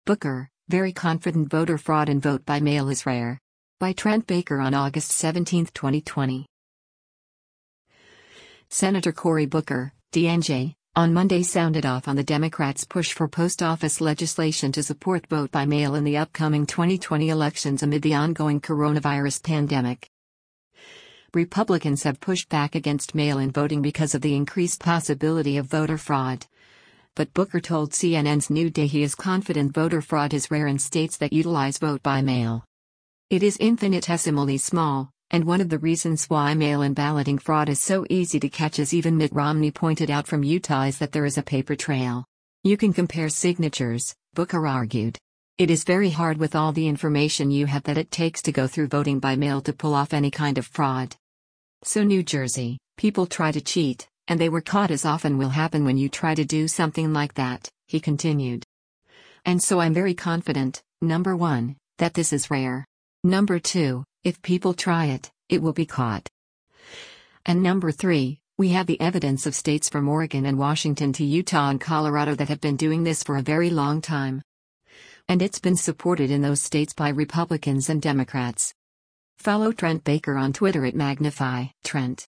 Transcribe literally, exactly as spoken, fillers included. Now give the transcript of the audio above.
Booker, very confident voter fraud and vote by mail is rare. By Trent Baker on August seventeenth, twenty twenty. Senator Cory Booker, D N J, on Monday sounded off on the Democrats' push for post office legislation to support vote by mail in the upcoming twenty twenty elections amid the ongoing coronavirus pandemic. Republicans have pushed back against mail-in voting because of the increased possibility of voter fraud. But Booker told C N N's New Day he is confident voter fraud is rare in states that utilize vote by mail. It is infinitesimally small, and one of the reasons why mail-in balloting fraud is so easy to catch, as even Mitt Romney pointed out from Utah, is that there is a paper trail. You can compare signatures, Booker argued. It is very hard with all the information you have that it takes to go through voting by mail to pull off any kind of fraud. So New Jersey, people try to cheat, and they were caught, as often will happen when you try to do something like that, he continued. And so I'm very confident, number one, that this is rare. Number two, if people try it, it will be caught. And number three, we have the evidence of states from Oregon and Washington to Utah and Colorado that have been doing this for a very long time. And it's been supported in those states by Republicans and Democrats. Follow Trent Baker on Twitter at Magnify Trent.